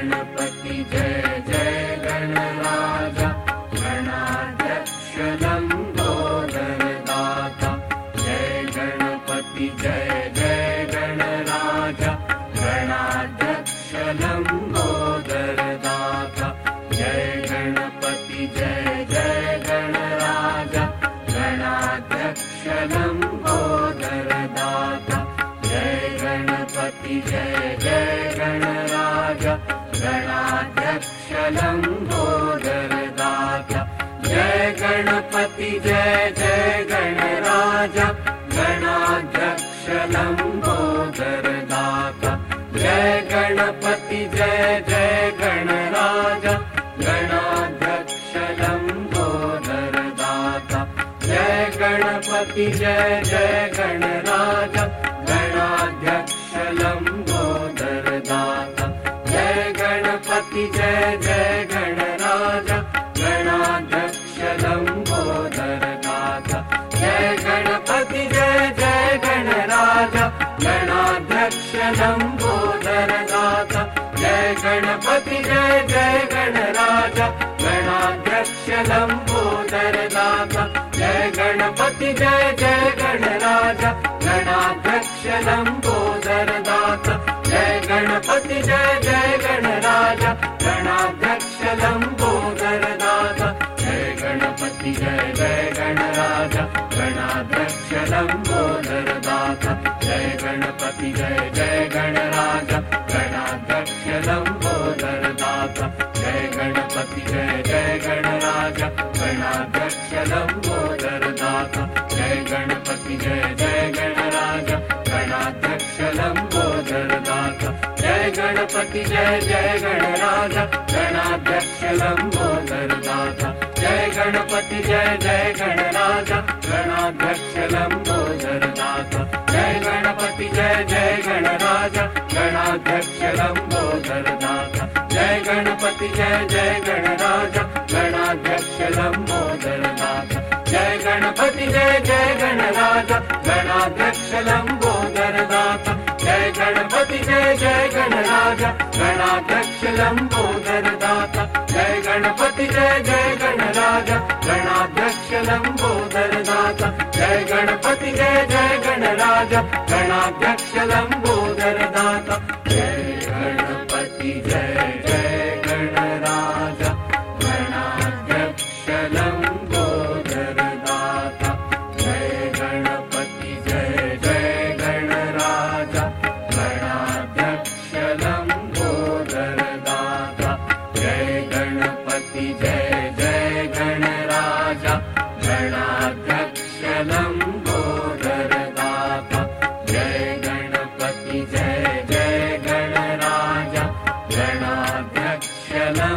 गणपति जय जय गणराजा गणाध्यक्ष लंबोदर दाता। जय गणपति जय जय गणराजा गणाध्यक्ष लंबोदर दाता। जय गणपति जय जय गणराजा गणाध्यक्ष लंबोदर दाता। जय गणपति जय जय गणराजा गणाध्यक्ष लंबोदर दाता। जय गणपति जय जय गणराजा गणाध्यक्ष लंबोदर दाता। जय गणपति जय जय गणराजा गणाध्यक्ष लंबोदर दाता। जय गणपति जय जय गणराजा गणाध्यक्ष लंबोदर दाता। जय गणपति जय जय गणराजा गणाध्यक्ष लंबोदर दाता। जय गणपति जय जय गणराजा गणाध्यक्ष लंबोदर दाता। जय गणपति जय जय गणराजा गणाध्यक्ष लंबोदर दाता। जय गणपति जय जय गणराजा गणाध्यक्ष लंबोदर दाता। जय गणपति जय जय गणराजा गणाध्यक्ष लंबोदर दाता। जय गणपति जय जय गणराजा गणाध्यक्ष लंबोदर दाता। जय गणपति जय जय गणराजा गणाध्यक्ष लंबोदर दाता। जय गणपति जय जय गणराजा गणाध्यक्ष लंबोदर दाता। जय गणपति जय जय गणराजा गणाध्यक्ष लंबोदर दाता। जय गणपति जय जय गणराजा गणाध्यक्ष लंबोदर दाता। जय गणपति जय जय गणराजा गणाध्यक्ष लंबोदर दाता। जय गणपति जय जय गणराजा गणाध्यक्ष लंबोदर दाता। जय गणपति जय जय गणराजा गणाध्यक्ष लंबोदर दाता। जय गणपति जय जय गणराजा गणाध्यक्ष लंबोदर दाता। जय गणपति जय जय गणराजा गणाध्यक्ष लंबोदर दाता। जय गणपति जय जय गणराजा गणाध्यक्ष लंबोदर दाता। जय गणपति जय जय गणराजा गणाध्यक्ष लंबोदर दाता। जय गणपति जय जय गणराजा गणाध्यक्ष लंबोदर दाता। जय गणपति जय जय गणराजा गणाध्यक्ष लंबोदर दाता। जय गणपति जय जय गणराजा गणाध्यक्ष लंबोदर दाता। जय गणपति जय जय गणराजा गणाध्यक्ष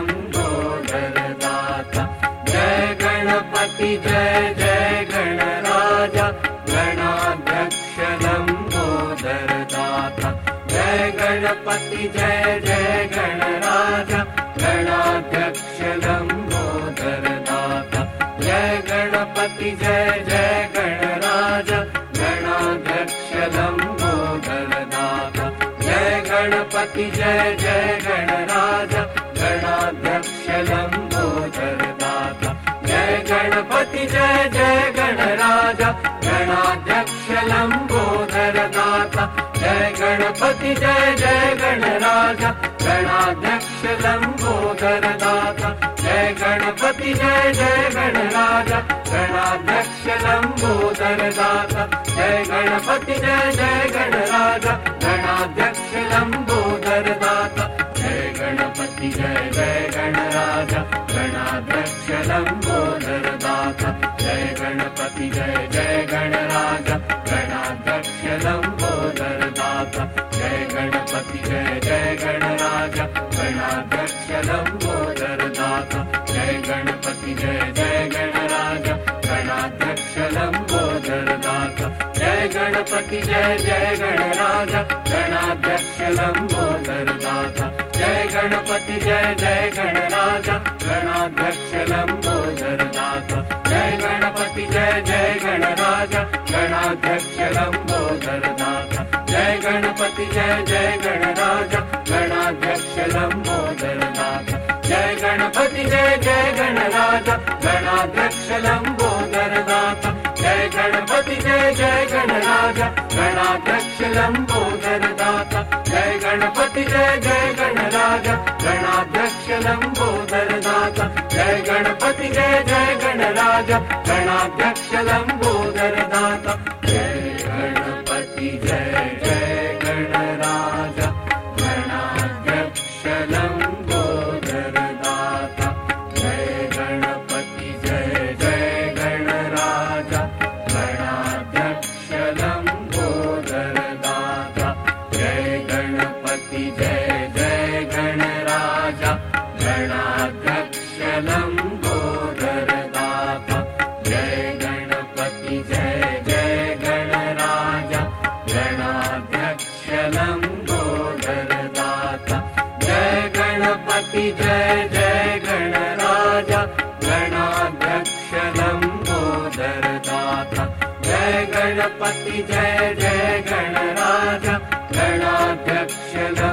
लंबोदर दाता। जय गणपति जय जय गणराजा गणाध्यक्ष लंबोदर दाता। जय गणपति जय जय गणराजा गणाध्यक्ष लंबोदर दाता। जय गणपति जय जय गणराजा गणाध्यक्ष लंबोदर दाता। जय गणपति जय जय गणराजा गणाध्यक्ष लंबोदर दाता। जय गणपति जय जय गणराजा गणाध्यक्ष लंबोदर दाता। जय गणपति जय जय गणराजा गणाध्यक्ष लंबोदर दाता। जय गणपति जय जय गणराजा गणाध्यक्ष लंबोदर दाता। जय गणपति जय जय गणराजा गणाध्यक्ष लंबोदर दाता। जय गणपति जय जय गणराजा गणाध्यक्ष लंबोदर दाता। जय गणपति जय जय गणराजा गणाध्यक्ष लंबोदर दाता। जय गणपति जय जय गणराजा गणाध्यक्ष लंबोदर दाता। जय गणपति जय जय गणराजा गणाध्यक्ष लंबोदर दाता। जय गणपति जय जय गणराजा गणाध्यक्ष लंबोदर दाता। जय गणपति जय जय गणराजा गणाध्यक्ष लंबोदर दाता। जय गणपति जय जय गणराजा गणाध्यक्ष लंबोदर दाता। जय गणपति जय जय गणराजा गणाध्यक्ष लंबोदर दाता जय गणपति जय जय गणराजा गणाध्यक्ष लंबोदर दाता जय गणपति जय जय गणराजा गणाध्यक्ष लंबोदर दाता जय गणपति जय जय गणराजा गणाध्यक्ष लंबोदर दाता जय गणपति जय जय गणराजा गणाध्यक्ष लंबोदर दाता जय गणपति जय जय गणराजा गणाध्यक्ष लंबोदर दाता जय गणपति जय जय गणराजा गणाध्यक्ष लंबोदर दाता जय गणपति जय जय गणराजा गणाध्यक्ष लंबोदर दाता जय गणपति जय जय गणराजा गणाध्यक्ष लंबोदर दाता जय गणपति जय जय गणराजा गणाध्यक्ष लंबोदर दाता जय गणपति जय जय गणराजा गणाध्यक्ष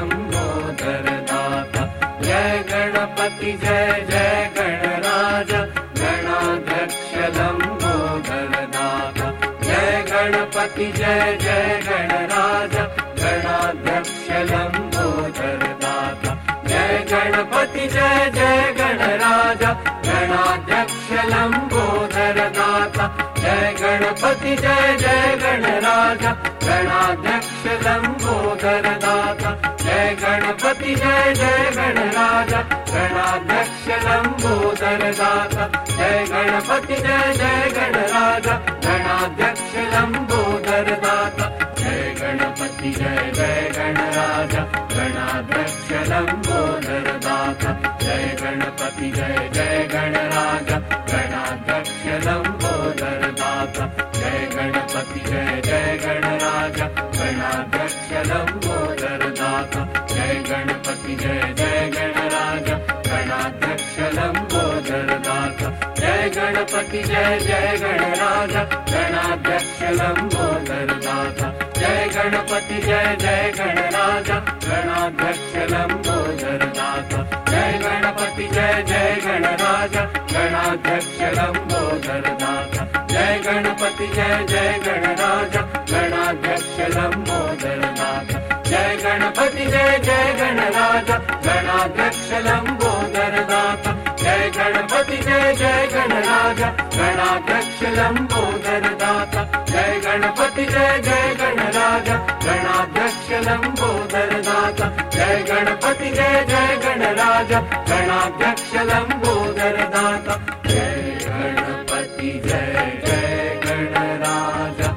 लंबोदर दाता जय गणपति जय जय गणराजा गणाध्यक्ष लंबोदर दाता जय गणपति जय जय गणराजा गणाध्यक्ष लंबोदर दाता जय गणपति जय जय गणराजा गणाध्यक्ष लंबोदर दाता जय गणपति जय जय गणराजा गणाध्यक्ष लंबोदर दाता जय गणपति जय जय गणराजा गणाध्यक्ष लंबोदर दाता जय गणपति जय जय गणराजा गणाध्यक्ष लंबोदर दाता जय गणपति जय जय गणराजा गणाध्यक्ष लंबोदर दाता जय गणपति जय जय गणराजा गणाध्यक्ष लंबोदर दाता जय गणपति जय जय गणराजा गणाध्यक्ष लंबोदर दाता जय गणपति जय जय गणराजा गणाध्यक्ष लंबोदर दाता जय गणपति जय जय गणराजा गणाध्यक्ष लंबोदर दाता जय गणपति जय जय गणराजा गणाध्यक्ष लंबोदर दाता जय गणपति जय जय गणराजा गणाध्यक्ष लंबोदर दाता जय गणपति जय जय गणराजा गणाध्यक्ष लंबोदर दाता जय गणपति जय जय गणराजा गणाध्यक्ष लंबोदर दाता जय गणपति जय जय गणराजा गणाध्यक्ष लंबोदर दाता जय गणपति जय जय गणराजा गणाध्यक्ष लंबोदर दाता जय गणपति जय जय गणराजा गणाध्यक्ष लंबोदर दाता जय गणपति जय जय गणराजा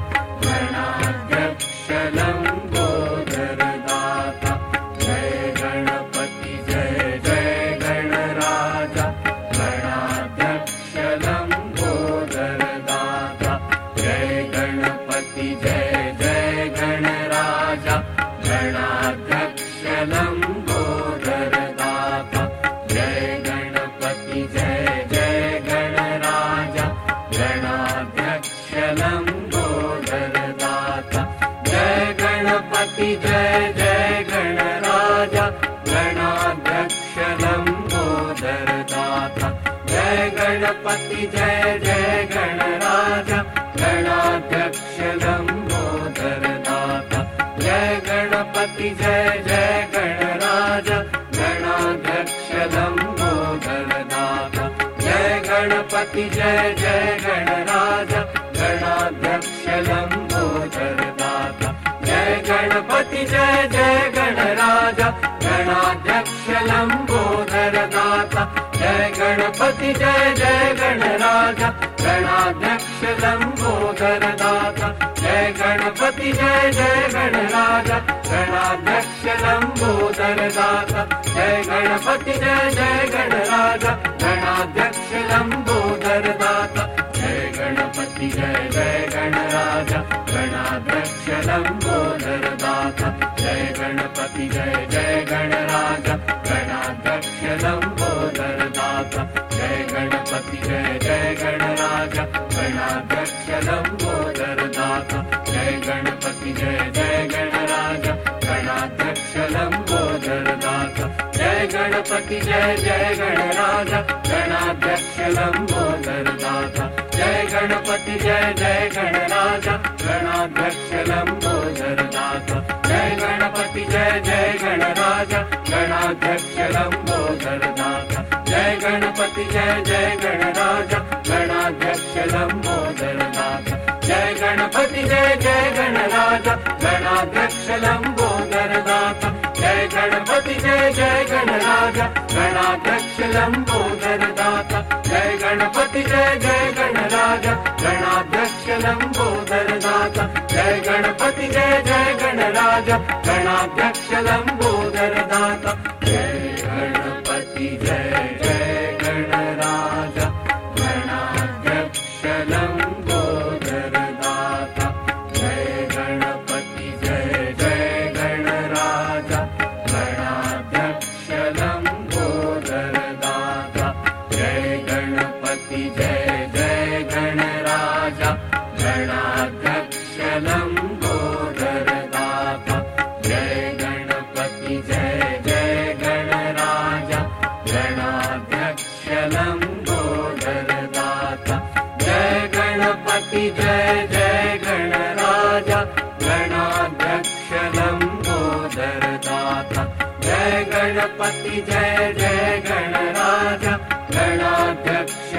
गणाध्यक्ष लंबोदर दाता जय गणपति जय जय गणराजा गणाध्यक्ष लंबोदर दाता जय गणपति जय जय गणराजा गणाध्यक्ष लंबोदर दाता जय गणपति जय जय गणराजा गणाध्यक्ष लंबोदर दाता जय गणपति जय जय गणराजा गणाध्यक्ष लंबोदर दाता जय गणपति जय जय गणराजा गणाध्यक्ष लंबोदर दाता जय गणपति जय जय गणराजा गणाध्यक्ष लंबोदर दाता जय गणपति जय जय गणराजा गणाध्यक्ष लंबोदर दाता जय गणपति जय जय गणराजा गणाध्यक्ष लंबोदर दाता जय गणपति जय जय गणराजा गणाध्यक्ष लंबोदर दाता जय गणपति जय जय गणराजा गणाध्यक्ष लंबोदर दाता जय गणपति जय जय गणराजा गणाध्यक्ष लंबोदर दाता जय गणपति जय जय गणराजा गणाध्यक्ष लंबोदर दाता जय गणपति जय जय गणराजा गणाध्यक्ष लंबोदर दाता जय गणपति जय जय गणराजा गणाध्यक्ष लंबोदर दाता जय गणपति जय जय गणराजा गणपति जय जय गणराजा गणाध्यक्ष लंबोदर दाता। जय गणपति जय जय गणराजा गणाध्यक्ष लंबोदर दाता। जय गणपति जय जय गणराजा गणाध्यक्ष लंबोदर दाता। जय गणपति जय जय गणराजा गणाध्यक्ष लंबोदर दाता। जय गणपति जय जय गणराजा गणाध्यक्ष लंबोदर दाता। जय गणपति जय जय गणराजा गणाध्यक्ष लंबोदर दाता। जय गणपति जय जय गणराजा गणाध्यक्ष लंबोदर दाता। जय गणपति जय जय गणराजा गणाध्यक्ष लंबोदर दाता। जय गणपति जय जय गणराजा गणाध्यक्ष लंबोदर दाता। जय गणपति जय जय गणराजा गणाध्यक्ष लंबोदर दाता। जय गणपति जय जय गणराजा गणाध्यक्ष लंबोदर दाता। जय गणपति जय जय गणराजा गणाध्यक्ष लंबोदर दाता। जय गणपति जय जय गणराजा गणाध्यक्ष लंबोदर दाता। जय गणपति जय जय गणराजा गणाध्यक्ष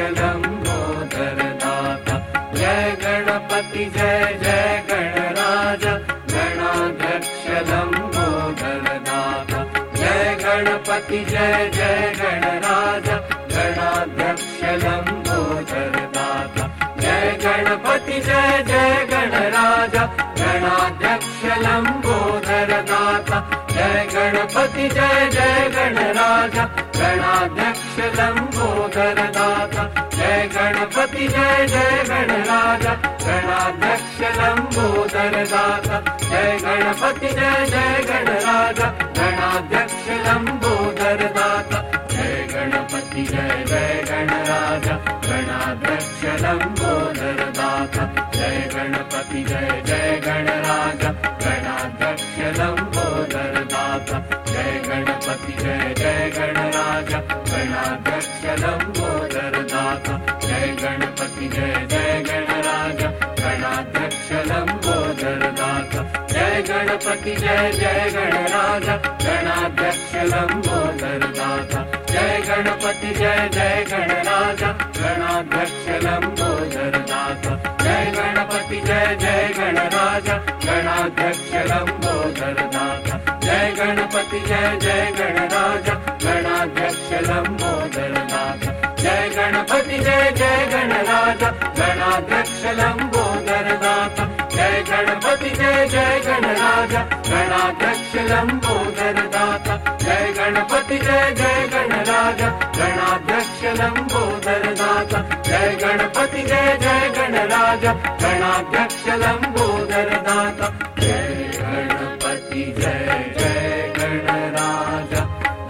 लंबोदर दाता। जय गणपति जय जय गणराजा गणाध्यक्ष लंबोदर दाता। जय गणपति जय जय गणराजा गणाध्यक्ष लंबोदर दाता। जय गणपति जय जय गणराजा गणाध्यक्ष लंबोदर दाता। जय गणपति जय जय गणराजा गणाध्यक्ष लंबोदर दाता। जय गणपति जय जय गणराजा गणाध्यक्ष लंबोदर दाता। जय गणपति जय जय गणराजा गणाध्यक्ष लंबोदर दाता। जय गणपति जय जय गणराजा गणाध्यक्ष लंबोदर दाता। जय गणपति जय जय गणराजा गणाध्यक्ष लंबोदर दाता। जय गणपति जय जय गणराजा गणाध्यक्ष लंबोदर दाता। जय गणपति जय जय गणराजा गणाध्यक्ष लंबोदर दाता। जय गणपति जय जय गणराजा गणाध्यक्ष लंबोदर दाता। जय गणपति जय जय गणराजा गणाध्यक्ष लंबोदर दाता। जय गणपति जय जय गणराजा गणाध्यक्ष लंबोदर दाता। जय गणपति जय जय गणराजा गणाध्यक्ष लंबोदर दाता। जय गणपति जय जय गणराजा गणाध्यक्ष लंबोदर दाता। जय गणपति जय जय गणराजा गणाध्यक्ष लंबोदर दाता। जय गणपति जय जय गणराजा गणाध्यक्ष लंबोदर दाता। जय गणपति जय जय गणराजा गणाध्यक्ष लंबोदर दाता। जय गणपति जय जय गणराजा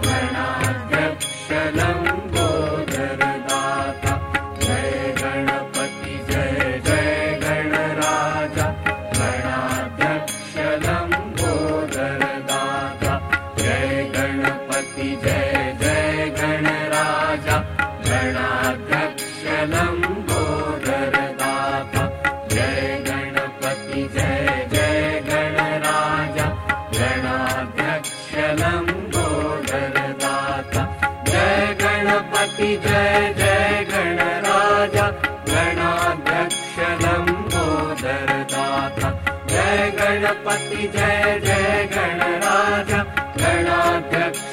गणाध्यक्ष लंबोदर दाता। जय गणपति जय जय गणराजा गणाध्यक्ष लंबोदर दाता। जय गणपति जय जय गणराजा गणाध्यक्ष लंबोदर दाता। जय गणपति जय जय गणराजा गणाध्यक्ष लंबोदर दाता। जय गणपति जय जय गणराजा गणाध्यक्ष लंबोदर दाता। जय गणपति जय जय गणराजा गणाध्यक्ष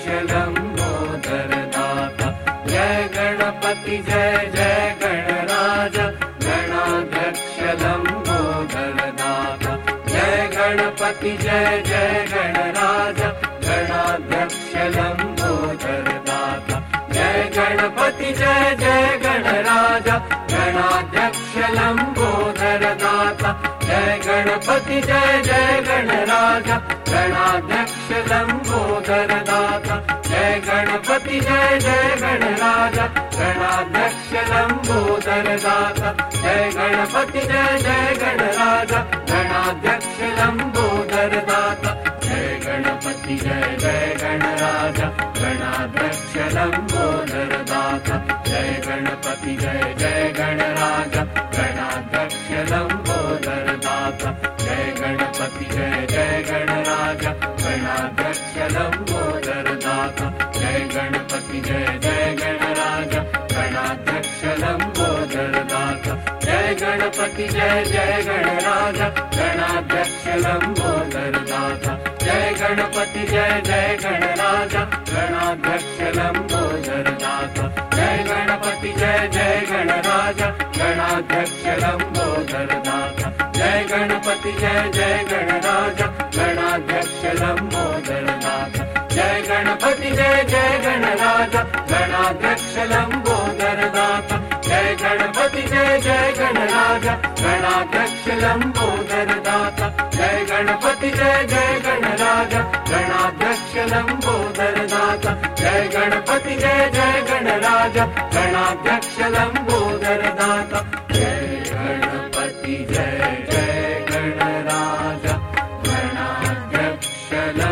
लंबोदर दाता। जय गणपति जय जय गणराजा गणाध्यक्ष लंबोदर दाता। जय गणपति जय जय गणराजा गणाध्यक्ष लंबोदर दाता। जय गणपति जय जय गणराजा गणाध्यक्ष लंबोदर दाता। जय गणपति जय जय गणराजा गणाध्यक्ष लंबोदर दाता। जय गणपति जय जय गणराजा गणाध्यक्ष लंबोदर दाता। जय गणपति जय जय गणराजा गणाध्यक्ष लंबोदर दाता। जय गणपति जय जय गणराजा गणाध्यक्ष लंबोदरदाता जय गणपति जय जय गणराजा गणाध्यक्ष लंबोदरदाता जय गणपति जय जय गणराजा गणाध्यक्ष लंबोदरदाता जय गणपति जय जय गणराजा गणाध्यक्ष लंबोदरदाता जय गणपति जय जय गणराजा गणाध्यक्ष लंबोदरदाता जय गणपति जय जय गणराजा गणाध्यक्ष लंबोदरदाता जय गणपति जय जय गणराजा गणाध्यक्ष लंबोदरदाता जय गणपति जय जय गणराजा गणाध्यक्ष लंबोदरदाता जय गणपति जय जय गणराजा गणाध्यक्ष लंबोदरदाता जय गणपति जय जय गणराजा गणाध्यक्ष लंबोदरदाता जय गणपति जय जय गणराजा गणाध्यक्ष लंबोदरदाता जय गणपति जय जय गणराजा गणाध्यक्ष लंबोदरदाता जय गणपति जय जय गणराजा गणाध्यक्ष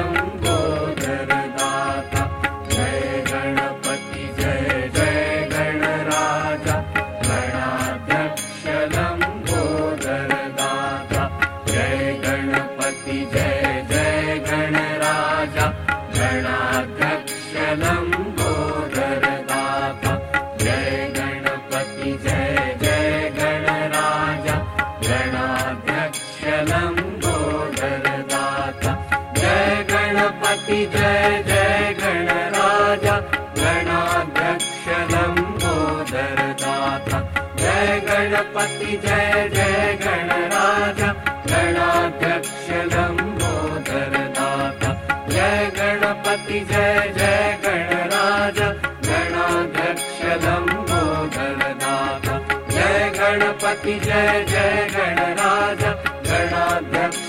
लंबोदरदाता जय गणपति जय जय गणराजा गणाध्यक्ष लंबोदरदाता जय गणपति जय जय गणराजा गणाध्यक्ष लंबोदरदाता जय गणपति जय जय गणराजा गणाध्यक्ष लंबोदरदाता जय गणपति जय जय गणराजा गणाध्यक्ष लंबोदरदाता जय गणपति जय जय गणराजा गणाध्यक्ष लंबोदरदाता जय गणपति जय जय गणराजा गणाध्यक्ष लंबोदरदाता जय गणपति जय जय गणराजा गणाध्यक्ष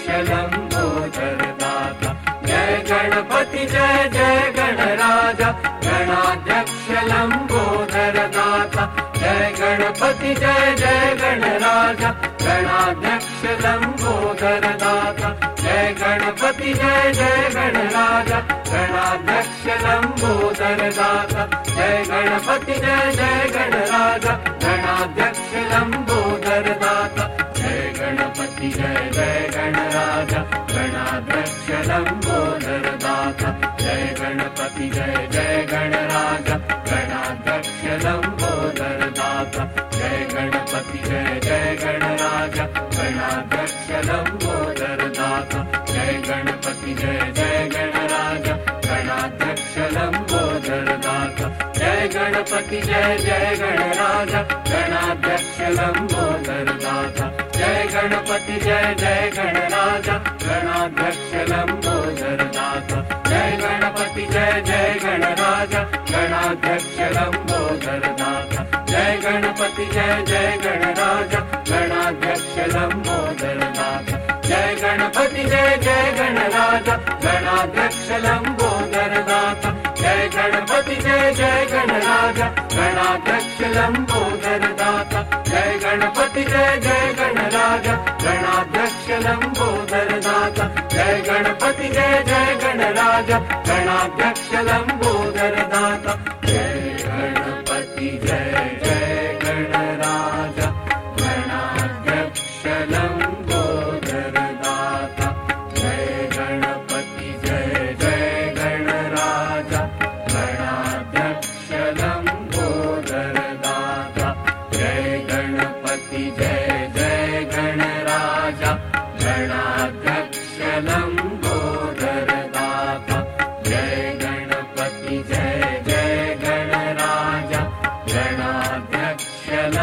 लंबोदरदाता जय गणपति जय जय गणराजा गणाध्यक्ष लंबोदरदाता जय गणपति जय जय गणराजा गणाध्यक्ष लंबोदरदाता जय गणपति जय जय गणराजा गणाध्यक्ष लंबोदरदाता जय गणपति जय जय गणराजा गणाध्यक्ष लंबोदरदाता जय गणपति जय जय गणराजा गणाध्यक्ष लंबोदरदाता जय गणपति जय जय गणराजा गणाध्यक्ष लंबोदरदाता जय गणपति जय जय गणराजा गणाध्यक्ष लंबोदरदाता जय गणपति जय जय गणराजा गणाध्यक्ष लंबोदरदाता जय गणपति जय जय गणराजा गणाध्यक्ष लंबोदरदाता जय गणपति जय जय गणराजा गणाध्यक्ष लंबोदरदाता जय गणपति जय जय गणराजा गणाध्यक्ष लंबोदरदाता जय गणपति जय जय गणराजा गणाध्यक्ष लंबोदरदाता जय गणपति जय जय गणराजा गणाध्यक्ष लंबोदरदाता जय गणपति जय जय गणराजा गणाध्यक्ष लंबोदरदाता जय गणपति जय जय गणराजा गणाध्यक्ष लंबोदरदाता जय गणपति जय जय गणराजा गणाध्यक्ष लंबोदरदाता जय गणपति जय जय गणराजा गणाध्यक्ष लंबोदरदाता जय गणपति जय जय गणराजा गणाध्यक्ष लंबोदरदाता जय गणपति जय जय गणराजा गणाध्यक्ष लंबोदरदाता जय गणपति जय जय गणराजा गणाध्यक्ष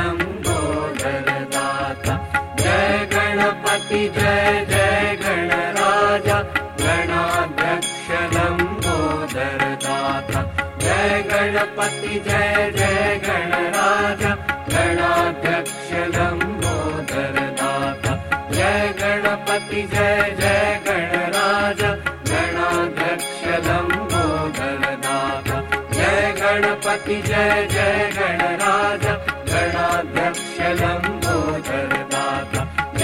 लंबोदरदाता जय गणपति जय जय गणराजा गणाध्यक्ष लंबोदरदाता जय गणपति जय जय गणराजा गणाध्यक्ष लंबोदरदाता जय गणपति जय जय गणराजा गणाध्यक्ष लंबोदरदाता जय गणपति जय जय गणराजा गणाध्यक्ष लंबोदरदाता जय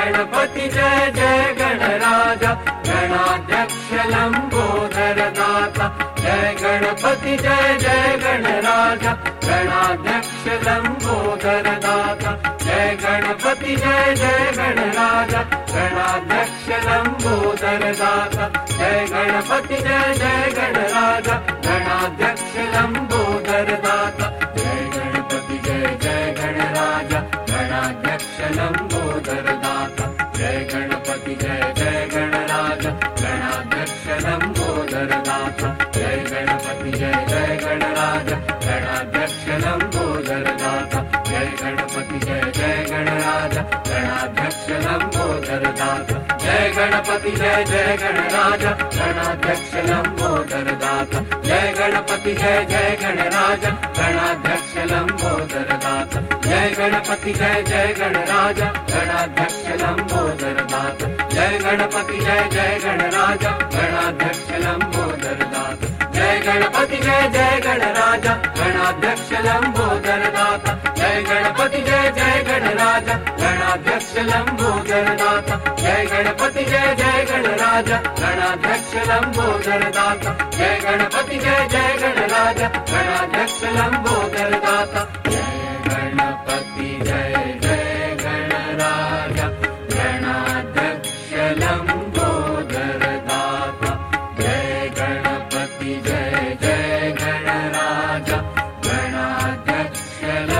गणपति जय जय गणराज गणाध्यक्ष लंबोदर दाता जय गणपति जय जय गणराज गणाध्यक्ष लंबोदर दाता जय गणपति जय जय गणराज गणाध्यक्ष लंबोदर दाता जय गणपति जय जय गणराज गणाध्यक्ष लंबोदर दाता जय गणपति जय जय गणराज गणाध्यक्ष लंबोदर दाता जय गणपति जय जय गणराज गणाध्यक्ष लंबोदर दाता जय गणपति जय जय गणराज गणाध्यक्ष लंबोदर दाता जय गणपति जय जय गणराज गणाध्यक्ष लंबोदर दाता जय गणपति जय जय गणराज गणाध्यक्ष लंबोदर दाता जय गणपति जय जय गणराज गणाध्यक्ष लंबोदर दाता जय गणपति जय जय गणराज गणाध्यक्ष लंबोदर दाता जय गणपति जय जय गणराज गणाध्यक्ष लंबोदर दाता जय गणपति जय जय गणराज गणाध्यक्ष लंबोदर दाता जय गणपति जय जय गणराज गणाध्यक्ष लंबोदर दाता जय गणपति जय जय गणराज गणाध्यक्ष लंबोदर दाता जय गणपति जय जय गणराज गणाध्यक्ष लंबोदर दाता जय गणपति जय जय गणराज गणाध्यक्ष लंबोदर दाता जय गणपति जय जय गणराज गणाध्यक्ष